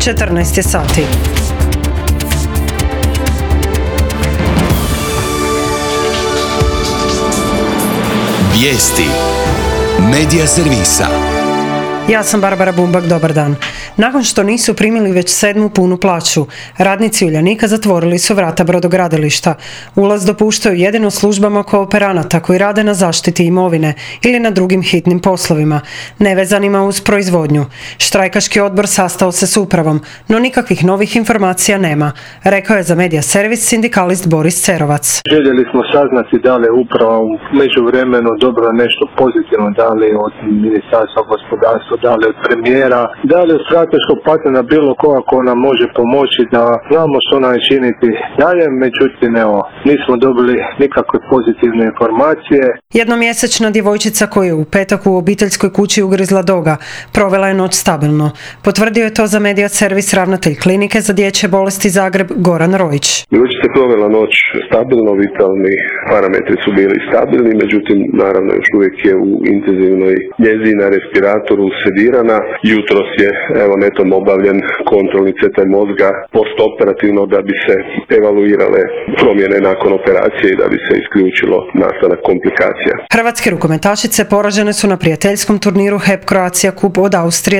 14 je sati. Vijesti Medija servisa. Ja sam Barbara Bumbak, dobar dan. Nakon što nisu primili već 7. punu plaću, radnici Uljanika zatvorili su vrata brodogradilišta. Ulaz dopuštaju jedino službama kooperanata koji rade na zaštiti imovine ili na drugim hitnim poslovima, nevezanima uz proizvodnju. Štrajkaški odbor sastao se s upravom, no nikakvih novih informacija nema, rekao je za Medija servis sindikalist Boris Cerovac. Željeli smo saznati da li je uprava u međuvremenu dobro nešto pozitivno, da li od Ministarstva gospodarstva, da li od premijera, da li od strateškog partnera bilo koga ko nam može pomoći da znamo što nam činiti dalje, međutim nismo dobili nikakve pozitivne informacije. Jednomjesečna djevojčica koja je u petak u obiteljskoj kući ugrizla doga provela je noć stabilno. Potvrdio je to za Medija servis ravnatelj klinike za dječje bolesti Zagreb Goran Rojić. Djevojčica je provela noć stabilno, vitalni parametri su bili stabilni, međutim naravno još uvijek je u intenzivnoj njezi na respiratoru sedirana. Jutros je netom obavljen kontrolni CT mozga postoperativno da bi se evaluirale promjene nakon operacije i da bi se isključilo nastanak komplikacija. Hrvatske rukometašice poražene su na prijateljskom turniru HEP Croatia Cup od Austrije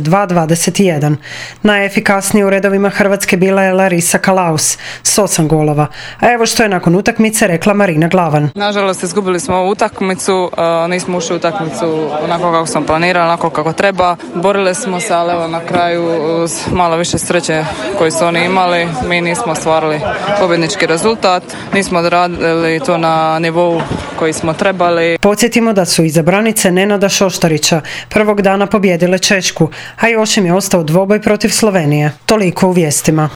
22-21. Najefikasnije u redovima Hrvatske bila je Larisa Kalaus s 8 golova. A evo što je nakon utakmice rekla Marina Glavan. Nažalost, izgubili smo ovu utakmicu, nismo ušli u utakmicu onako kako smo planirali, onako kako treba. Borili smo se, ali na kraju uz malo više sreće koju su oni imali, mi nismo ostvarili pobjednički rezultat, nismo odradili to na nivou koji smo trebali. Podsjetimo da su izabranice Nenada Šoštarića prvog dana pobijedile Češku, a još im je ostao dvoboj protiv Slovenije. Toliko u vijestima.